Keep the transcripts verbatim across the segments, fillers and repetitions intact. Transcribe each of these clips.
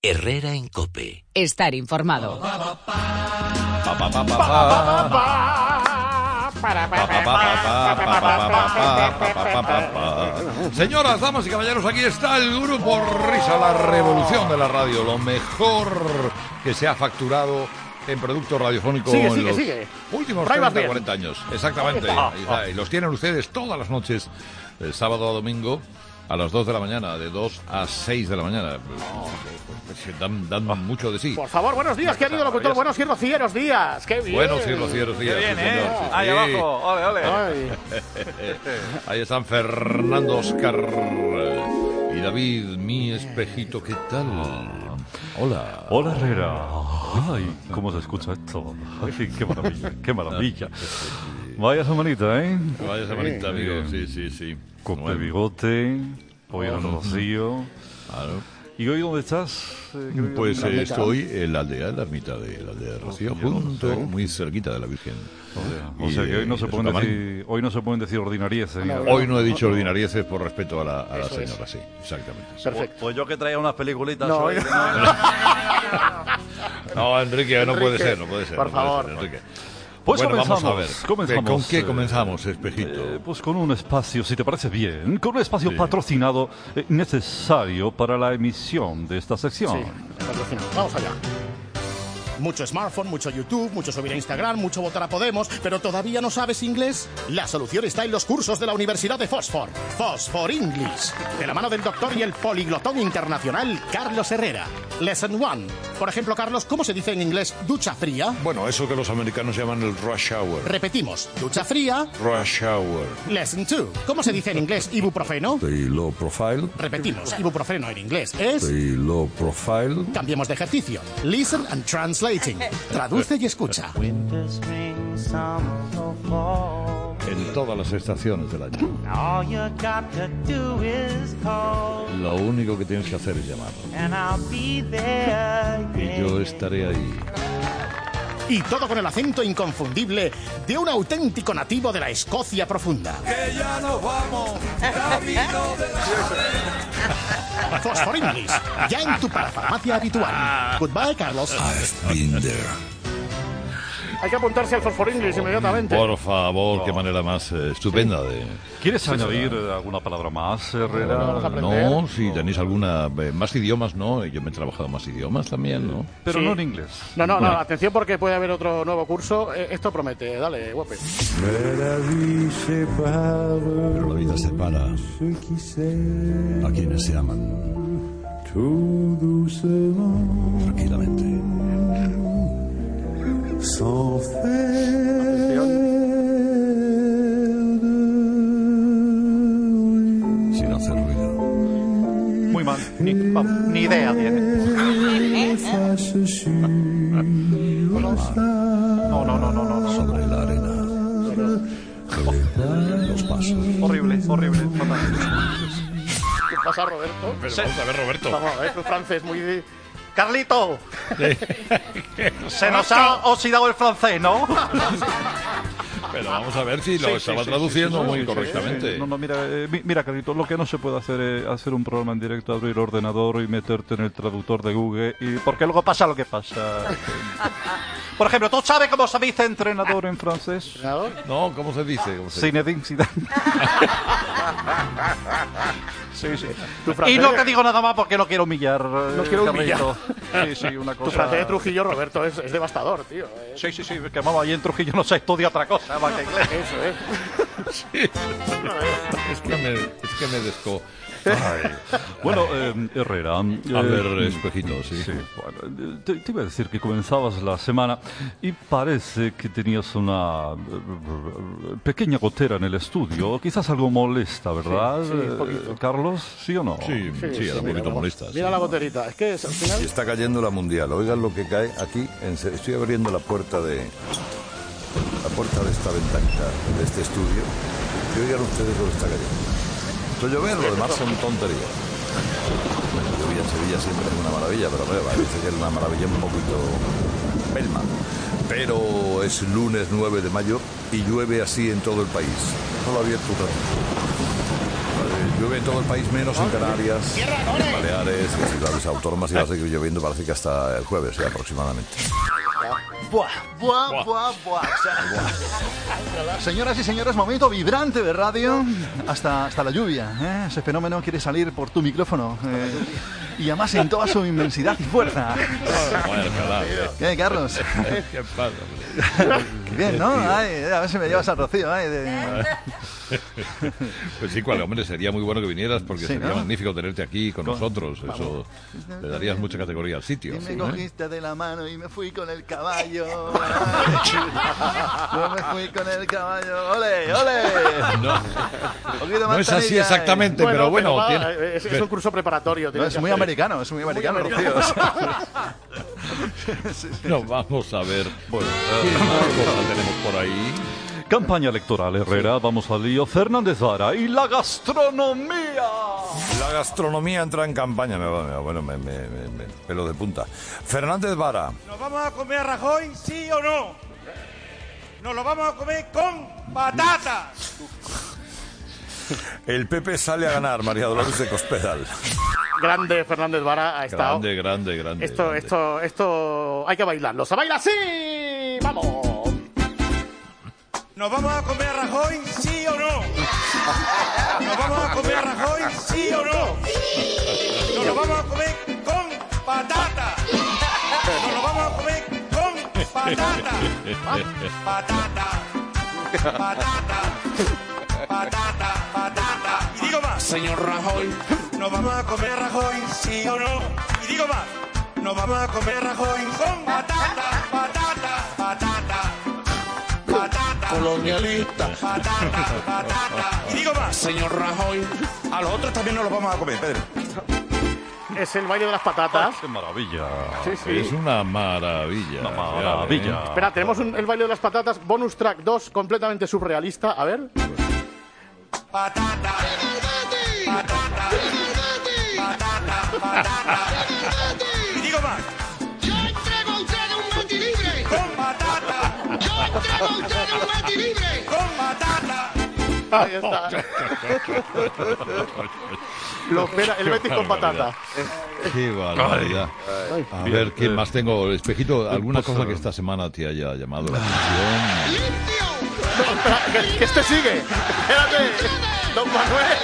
Herrera en COPE. Estar informado. Señoras, damas y caballeros, aquí está el Grupo Risa, la revolución de la radio, lo mejor que se ha facturado en producto radiofónico sigue, en sigue, los sigue. últimos treinta, cuarenta años. Exactamente. Ahí está. Y los tienen ustedes todas las noches, de sábado a domingo, a las dos de la mañana, de dos a seis de la mañana. Pues, dan, dan mucho de sí. Por favor, buenos días, querido locutor. Buenos y rocieros días. ¡Qué bien! Buenos y rocieros días. ¡Qué bien, sí, eh! señor, sí, Ahí sí. abajo, ole, ole. Ay. Ahí están Fernando, Oscar y David, mi espejito, ¿qué tal? Hola. Hola, Herrera. Ay, ¿cómo se escucha esto? Ay, qué maravilla, qué maravilla. Vaya semanita, ¿eh? Vaya semanita, amigo. Sí, sí, sí. Con Bueno. el bigote, hoy en el Rocío. Claro. ¿Y hoy dónde estás? Eh, querido? Pues La eh, ermita. estoy en la aldea, en la ermita de la aldea de Rocío, Rocío, junto, Rocío. muy cerquita de la Virgen. O Y, sea que hoy no eh, se de pueden su camarín. decir, hoy no se pueden decir ordinarieces. No, ni- Hoy no he dicho ordinarieces por respeto a la, a la Eso es. señora, sí, exactamente. Perfecto. Pues yo que traía unas peliculitas. No, hoy, yo- No, Enrique, no Enrique, puede ser, no puede ser. por no puede favor. ser, Enrique. Pues Bueno, comenzamos, vamos a ver. comenzamos, ¿Con qué eh, comenzamos, espejito? Eh, pues con un espacio, si te parece bien, con un espacio Sí. patrocinado eh, necesario para la emisión de esta sección. Sí, patrocinado. Vamos allá. Mucho smartphone, mucho YouTube, mucho subir a Instagram, mucho votar a Podemos, pero ¿todavía no sabes inglés? La solución está en los cursos de la Universidad de Fosfor. Fosfor English. De la mano del doctor y el poliglotón internacional Carlos Herrera. Lesson one. Por ejemplo, Carlos, ¿cómo se dice en inglés ducha fría? Bueno, eso que los americanos llaman el rush hour. Repetimos, ducha fría. Rush hour. Lesson two. ¿Cómo se dice en inglés ibuprofeno? The low profile. Repetimos, ibuprofeno en inglés es... The low profile. Cambiemos de ejercicio. Listen and translating. Traduce y escucha. Winter, spring, summer, or fall. En todas las estaciones del año. All you got to do is call, Lo único que tienes que hacer es llamar. and I'll be there. Y yo estaré ahí. Y todo con el acento inconfundible de un auténtico nativo de la Escocia profunda. ¡Que ya nos vamos! Fosfor English, ya en tu parafarmacia habitual. Goodbye, Carlos. I've been there. Hay que apuntarse al Fosfor English inmediatamente. Por favor, qué manera más eh, estupenda de... ¿Quieres añadir eh, alguna palabra más, Herrera? Vamos a aprender. No, si tenéis alguna... eh, más idiomas, ¿no? Yo me he trabajado más idiomas también, ¿no? Pero Sí. no en inglés. No, no, no, atención porque puede haber otro nuevo curso. Eh, Esto promete, dale, guape. Pero la vida separa a quienes se aman. Tranquilamente. Sin hacer ruido. Muy mal. Ni, vamos, ni idea tiene. No, no, no, no, no, no. Sobre la arena. Los pasos. Horrible, horrible. Fatal. ¿Qué pasa, Roberto? Pero vamos a ver, Roberto. Vamos a ver, tu francés muy... Carlito, se nos ha oxidado el francés, ¿no? Pero vamos a ver si lo Sí, sí, estaba sí, traduciendo sí, sí, muy sí, correctamente. sí. No, no, mira, eh, mi- mira, Carlito, lo que no se puede hacer es hacer un programa en directo, abrir el ordenador y meterte en el traductor de Google, y porque luego pasa lo que pasa. Por ejemplo, ¿tú sabes cómo se dice entrenador en francés? ¿Entrenador? No, ¿cómo se dice? ¿Cómo se dice? Zinedine Zidane. Sí, sí. Tu Y francés, no te digo nada más porque no quiero humillar. No quiero humillar. Sí, sí, una tu cosa. francés de Trujillo, Roberto, es, es devastador, tío. eh. Sí, sí, sí, que vamos, allí en Trujillo no se estudia otra cosa más que inglés. Eso, ¿eh? Es que me, es que me desco... Bueno, eh, Herrera. A eh, ver, espejito, sí. Sí, bueno, te, te iba a decir que comenzabas la semana y parece que tenías una eh, pequeña gotera en el estudio, quizás algo molesta, ¿verdad? Sí, sí, un poquito. Eh, Carlos, ¿sí o no? Sí, sí, era un mira, poquito vamos. molesta. sí. Mira la goterita, es que es, al final... Está cayendo la mundial. Oigan lo que cae aquí. En se- estoy abriendo la puerta de la puerta de esta ventanita de este estudio. Y oigan ustedes lo que está cayendo. Esto llover, lo demás son tonterías. Bueno, lluvia en Sevilla siempre es una maravilla, pero me parece que es una maravilla un poquito pelma. Pero es lunes nueve de mayo y llueve así en todo el país. Solo ha abierto un ratito. eh, llueve en todo el país menos en Canarias, en Baleares, en ciudades autónomas y va a seguir lloviendo, parece que hasta el jueves ya, aproximadamente. Buah, buah, buah, buah. Señoras y señores, momento vibrante de radio. Hasta, hasta la lluvia, ¿eh? Ese fenómeno quiere salir por tu micrófono. Eh, y además en toda su inmensidad y fuerza. Bueno, claro, ¿Qué, Carlos? ¿qué pasa? Qué bien, ¿no? Ay, a ver si me llevas al Rocío. Ay, de... Pues sí, cual, hombre, sería muy bueno que vinieras porque Sí, sería ¿no? magnífico tenerte aquí con Con- nosotros. Eso le darías mucha categoría al sitio. Y me ¿eh? cogiste de la mano y me fui con el caballo. Yo me fui con el caballo. ¡Ole, ole! No, Un poquito no más es así tanilla, exactamente, pero bueno. va, tiene- es, es un curso preparatorio. No, tienes es que muy hacer. americano, es muy americano, Rocío. No, vamos a ver. Bueno, ¿qué más cosas tenemos por ahí? Campaña electoral, Herrera, vamos al lío. Fernández Vara y la gastronomía. La gastronomía entra en campaña, me, me- bueno, me, me, me- me- pelo de punta. Fernández Vara, ¿Nos vamos a comer a Rajoy, sí o no? Nos lo vamos a comer con patata. el P P sale a ganar, María Dolores de Cospedal. Grande Fernández Vara ha estado. Grande, grande, grande. Esto, grande. esto, esto. Hay que bailarlo. ¡Se baila así! ¡Vamos! ¿Nos vamos a comer a Rajoy, sí o no? ¿Nos vamos a comer a Rajoy, sí o no? Nos lo vamos a comer con patata. Nos lo vamos a comer con patata. Patata. Patata. Patata. Patata. Y digo más. Señor Rajoy. ¿Nos vamos a comer a Rajoy, sí o no? Y digo más. Nos vamos a comer a Rajoy con patata. Patata. Patata. Patata. Colonialista. Patata, patata. Y digo más, señor Rajoy, a los otros también nos los vamos a comer, Pedro. Es el baile de las patatas. ¡Qué maravilla! Sí, sí. Es una maravilla. Una ya, maravilla. ¿eh? Espera, tenemos un- el baile de las patatas. Bonus track dos, completamente surrealista. A ver. Patata. Patata. Patata, patata. Y digo más. Yo entrego a usted un metilibre. Con patata. Yo entrego a usted un metilibre. Con patata. Ahí está. Lo espera, el Betis con patata. Qué barbaridad. A ver, ¿qué más tengo? Espejito, ¿alguna cosa que esta semana te haya llamado la atención? Limpio. No, espera, que, que este sigue. Espérate. Don Manuel.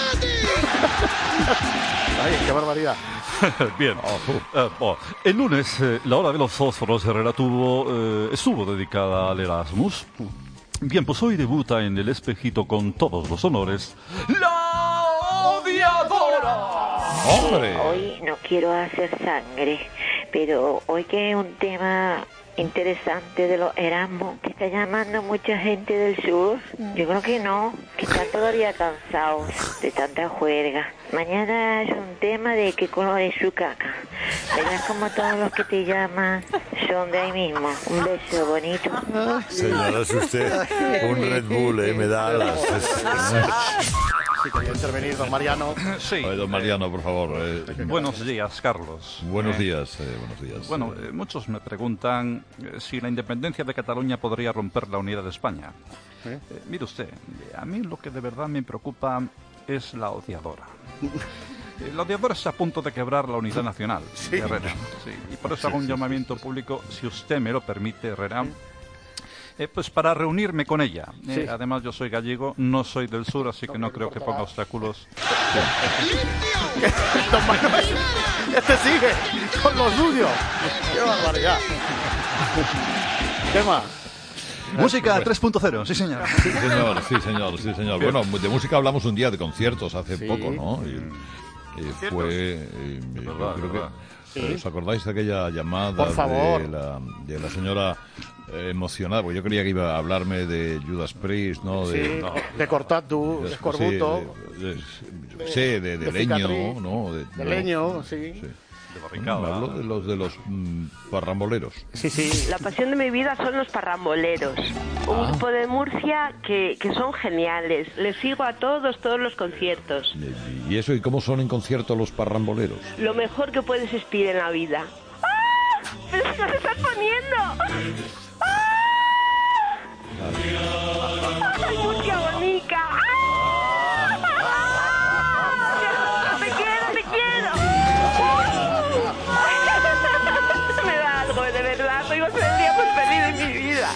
Ay, qué barbaridad. Bien. Eh, bueno, el lunes, eh, la hora de los fósforos, Herrera tuvo, eh, estuvo dedicada al Erasmus. Bien, pues hoy debuta en el espejito con todos los honores la odiadora. ¡Hombre! Hoy no quiero hacer sangre, pero hoy que es un tema interesante de los Erasmus, ¿te está llamando mucha gente del sur? Yo creo que no, que están todavía cansados de tanta juerga. Mañana es un tema de qué color es su caca. Verás como todos los que te llaman son de ahí mismo. Un beso bonito. Señora, es usted un Red Bull, ¿eh? Me da las... Sí, quería intervenir, don Mariano. Sí. Ay, don Mariano, por favor. eh, Buenos días, Carlos. buenos Eh, días, eh, buenos días. Bueno, eh, muchos me preguntan eh, si la independencia de Cataluña podría romper la unidad de España. Eh, mire usted, eh, a mí lo que de verdad me preocupa es la odiadora. Eh, La odiadora está a punto de quebrar la unidad nacional, Herrera. Sí, y por eso hago un llamamiento público, si usted me lo permite, Herrera, eh, pues para reunirme con ella. Eh, Sí. Además, yo soy gallego, no soy del sur, así que no creo que ponga obstáculos. Don Manuel. Este sigue con lo suyo. Qué barbaridad. ¿Qué más? Música tres punto cero, sí señor. Sí, señor, sí, señor, sí, señor. Bueno, de música hablamos un día de conciertos hace Sí. poco, ¿no? Y, y fue... eh, yo Verdad, creo verdad. que, ¿os acordáis de aquella llamada Por favor. de la, de la señora eh, emocionada? Porque yo creía que iba a hablarme de Judas Priest, ¿no? De, Sí, no, de Cortatu, de Escorbuto, Sí, de, de- sí, de, de de leño, cicatriz, ¿no? De, de no, leño, sí. sí. De No, barricada. me hablo de los de los mm, parramboleros. Sí, sí. La pasión de mi vida son los parramboleros. Un grupo de Murcia que, que son geniales. Les sigo a todos, todos los conciertos. ¿Y eso? ¿Y cómo son en concierto los parramboleros? Lo mejor que puedes existir en la vida. ¡Ah! ¡Pero si nos estás poniendo! ¡Ah! ¡Ay, Murcia bonica! ¡Ah! va a ser el día más feliz de mi vida.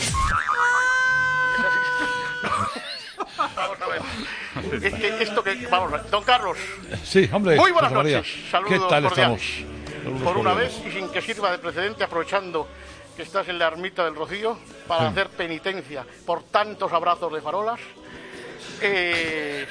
Vamos a ver. Es que esto que... Vamos a ver. Don Carlos. Sí, hombre. Muy buenas José María. noches. Saludos ¿Qué tal cordiales. estamos? Saludos Por una cordiales. vez, y sin que sirva de precedente, aprovechando que estás en la ermita del Rocío, para Sí. hacer penitencia por tantos abrazos de farolas, eh,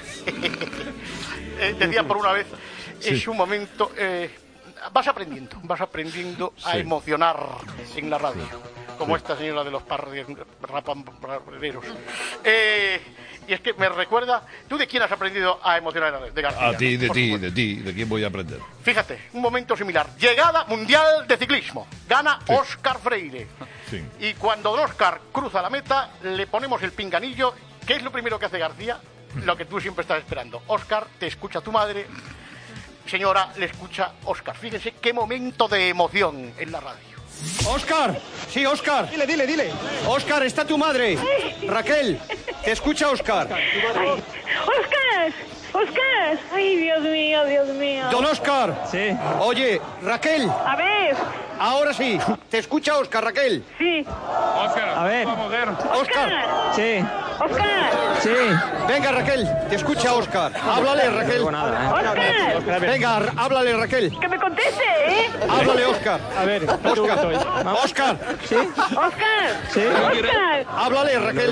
eh, decía por una vez, Sí. es un momento... Eh, vas aprendiendo, vas aprendiendo a Sí. emocionar en la radio, como Sí. esta señora de los parreros. Eh, y es que me recuerda... ¿Tú de quién has aprendido a emocionar en la radio? De García. A ti, de por ti, supuesto. de ti. ¿De quién voy a aprender? Fíjate, un momento similar. Llegada mundial de ciclismo. Gana Sí. Óscar Freire. Sí. Y cuando don Óscar cruza la meta, le ponemos el pinganillo. ¿Qué es lo primero que hace García? Lo que tú siempre estás esperando. Óscar, te escucha tu madre. Señora, le escucha Óscar. Fíjense qué momento de emoción en la radio. Óscar, sí, Óscar. Dile, dile, dile. Óscar, está tu madre. Raquel, te escucha Óscar. ¡Óscar! ¡Óscar! ¡Ay, Dios mío, Dios mío! Don Óscar. Sí. Oye, Raquel. A ver. Ahora sí. Te escucha Óscar, Raquel. Sí. Óscar. A ver. Óscar. Sí. ¡Óscar! Sí. Venga, Raquel. Te escucha Óscar. Háblale, Raquel. ¡Óscar! Venga, r- háblale, Raquel. ¡Que me conteste, eh! Háblale, Óscar. A ver, Óscar. Óscar. Sí. ¡Óscar! Sí. ¡Óscar! Háblale, Raquel.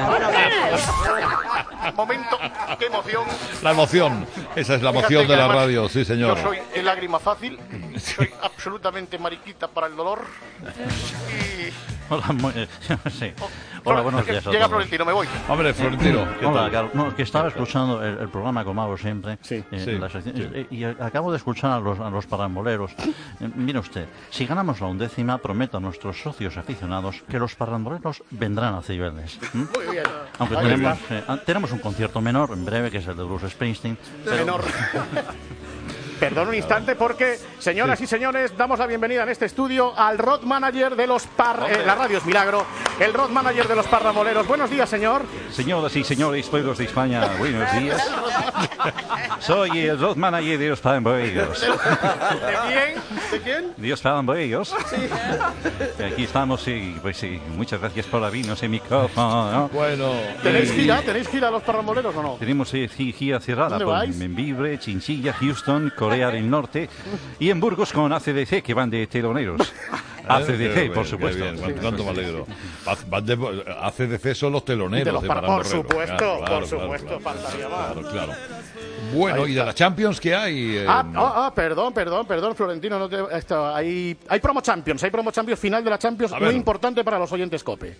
Momento, qué emoción. La emoción. Esa es la emoción Fíjate de que la además radio, sí, señor. Yo soy de lágrima fácil. Soy absolutamente mariquita para el dolor. Y... Hola, muy- sí. Hola, buenos días a Llega todos. Florentino, me voy. Hombre, Florentino, ¿qué Hola, tal? Carlos. No, que estaba escuchando el, el programa como hago siempre. Sí. eh, Sí, la sección- sí. eh, y acabo de escuchar a los, a los paramboleros. Eh, mire usted, si ganamos la undécima, prometo a nuestros socios aficionados que los paramboleros vendrán a Cibeles. ¿m? Muy bien. Aunque Ahí tenemos, está. eh, ah, tenemos un concierto menor en breve, que es el de Bruce Springsteen. pero- Menor. Perdón un instante porque, señoras y señores, damos la bienvenida en este estudio al road manager de los par... eh, la radio es Milagro, el road manager de los parramoleros. Buenos días, señor. Señoras y señores, pueblos de España, buenos días. Soy el road manager de los paramboleros. ¿De quién? ¿De quién? Dios paramboleros. Aquí estamos y pues sí, muchas gracias por abrirnos el micrófono. ¿no? Bueno. ¿Tenéis Y- gira? ¿Tenéis gira los parramoleros o no? Tenemos eh, gi- gira cerrada ¿Dónde por vais? Membibre, Chinchilla, Houston, Corea del Norte y en Burgos con A C D C, que van de teloneros. A C D C, Eh, por qué supuesto. bien, cuánto- cuánto me alegro. Haz- van de- A C D C son los teloneros De los de par- Paramborrero. por supuesto, Claro, por claro, supuesto, claro, faltaría más. claro, claro. Bueno, Ahí ¿y de está. la Champions qué hay? Eh, Ah, ah, ah, perdón, perdón, perdón, Florentino. No te, esto, hay, hay promo Champions, hay promo Champions, final de la Champions, A muy ver. importante para los oyentes COPE.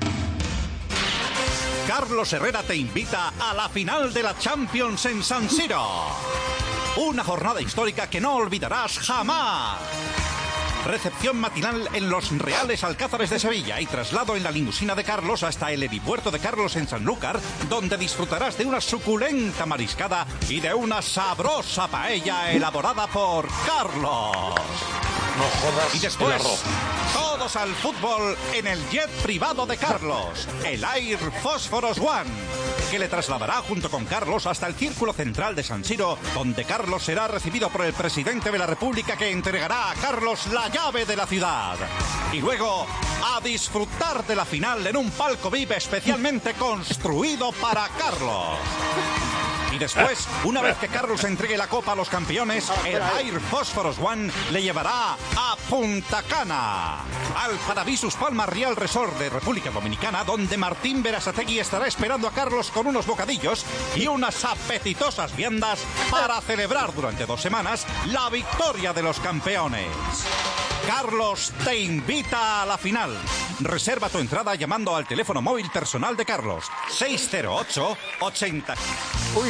Carlos Herrera te invita a la final de la Champions en San Siro. Una jornada histórica que no olvidarás jamás. Recepción matinal en los Reales Alcázares de Sevilla y traslado en la limusina de Carlos hasta el helipuerto de Carlos en Sanlúcar, donde disfrutarás de una suculenta mariscada y de una sabrosa paella elaborada por Carlos. No jodas Y el después, arroz. todos al fútbol en el jet privado de Carlos, el Air Phosphorus One, que le trasladará junto con Carlos hasta el círculo central de San Siro, donde Carlos será recibido por el presidente de la República, que entregará a Carlos la llave de la ciudad. Y luego, a disfrutar de la final en un palco V I P especialmente construido para Carlos. Y después, una vez que Carlos entregue la copa a los campeones, el Air Phosphorus One le llevará a Punta Cana, al Paradisus Palma Real Resort de República Dominicana, donde Martín Berasategui estará esperando a Carlos con unos bocadillos y unas apetitosas viandas para celebrar durante dos semanas la victoria de los campeones. Carlos te invita a la final. Reserva tu entrada llamando al teléfono móvil personal de Carlos, seis cero ocho ochenta. Uy.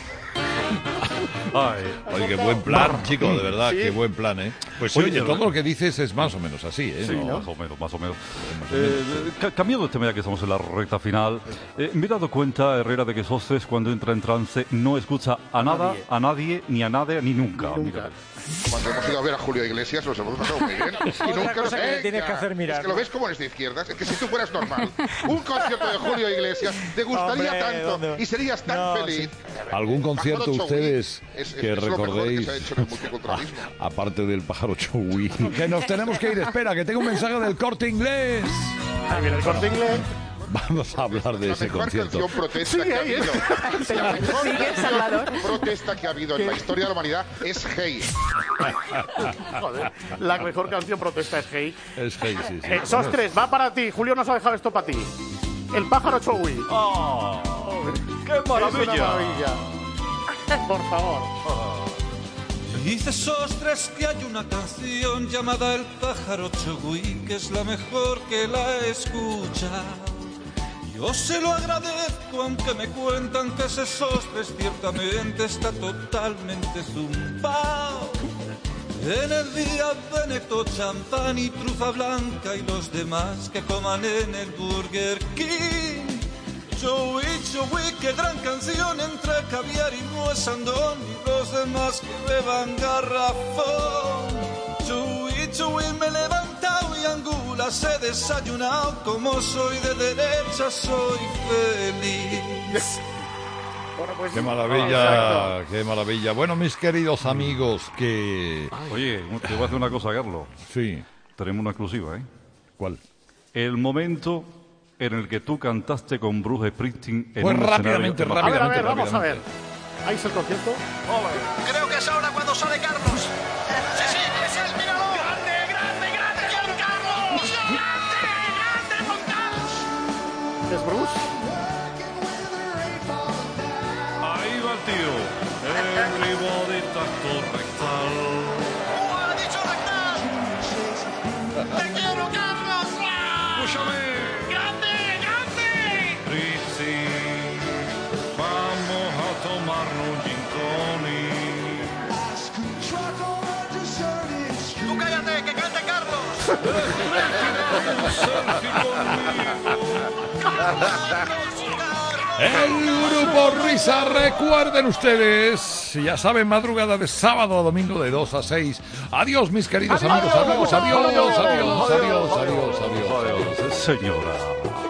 Ay, oye, qué buen plan, chico, de verdad, qué buen plan, ¿eh? Pues Oye, oye, de todo verdad. lo que dices es más o menos así, ¿eh? Sí, No- más o menos, más o menos. Eh, ca- cambiando de tema, ya que estamos en la recta final, eh, me he dado cuenta, Herrera, de que Soces, cuando entra en trance, no escucha a nada, nadie. a nadie, ni a nadie, ni nunca. Nunca. Cuando hemos ido a ver a Julio Iglesias nos hemos pasado muy bien. Y Otra nunca cosa nos- que le ¡Eh, tienes ya! que hacer mirar, Es que lo ¿no? ves como eres de izquierdas. Es que si tú fueras normal, un concierto de Julio Iglesias te gustaría Hombre, tanto ¿dónde? y serías tan No, feliz. ¿Algún concierto Pájaro Chowí ustedes es- es- que es lo mejor que recordéis? se ha hecho en el multiculturalismo. Ah, aparte del pájaro Chowí. Que nos tenemos que ir. Espera, que tengo un mensaje del Corte Inglés. Ahí viene el Corte Inglés. Vamos a hablar de La ese mejor concierto. canción protesta Sigue que ha ahí, habido. ¿eh? La mejor Sigue, canción Salvador. protesta que ha habido en la historia de la humanidad es Hey. Joder, la mejor canción protesta es Hey. Es Hey, sí, sí. Eh, Sostres, va para ti. Julio nos ha dejado esto para ti. El pájaro Chowí. ¡Oh! ¡Qué maravilla! Es una maravilla. Por favor. Dice Sostres que hay una canción llamada El pájaro Chowí, que es la mejor que la escucha. Yo se lo agradezco, aunque me cuentan que ese Sostres ciertamente está totalmente zumbao. En el día Benetton, champán y trufa blanca y los demás que coman en el Burger King. Chowí, Chowí, qué gran canción entre caviar y nuez andón y los demás que beban garrafón. Chowí, Chowí, me he levantado y angulas he desayunado. Como soy de derecha, soy feliz. Bueno, pues, Qué maravilla, qué maravilla. Bueno, mis queridos amigos, que... Oye, te voy a hacer una cosa, Carlos. Sí. Tenemos una exclusiva, ¿eh? ¿Cuál? El momento en el que tú cantaste con Bruce Springsteen en Pues un rápidamente, escenario- A ver, a ver, rápidamente, vamos a ver. rápidamente. Ahí es el concierto. Creo que es ahora cuando sale Carlos. Sí, sí, es él, míralo. ¡Grande, grande, grande, Don Carlos! ¡Grande, grande, Don Carlos! ¿Es Bruce? Ahí va el tío. Everybody tacto rectal. ¡Uh, ha dicho rectal! ¡Te quiero, Carlos! Escúchame. ¡Grande, grande! Rizzi, vamos a tomarnos un gin tonic. ¡Tú cállate, que cante Carlos! El Grupo Risa, recuerden ustedes, ya saben, madrugada de sábado a domingo de dos a seis. Adiós, mis queridos amigos, amigos, adiós, adiós, adiós, adiós, adiós, adiós. Señora.